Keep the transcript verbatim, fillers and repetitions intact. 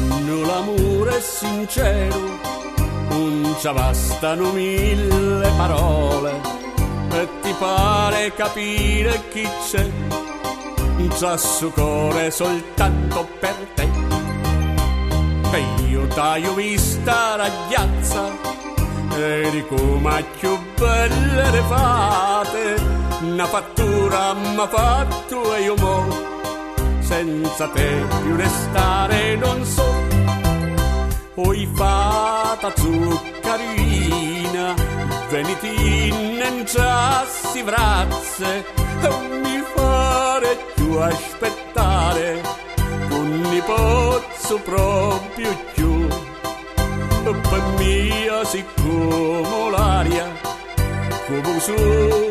l'amore è sincero, non ci bastano mille parole, e ti pare capire chi c'è, c'ha su cuore soltanto per te. E io t'aio vista ragazza, eri come più belle le fate, una fattura m'ha fatto e io mo, senza te più restare non so. Oi fata zuccarina, veniti in giassi brazze, e mi fare più aspettare, non mi posso proprio più. Per mia siccome l'aria, come su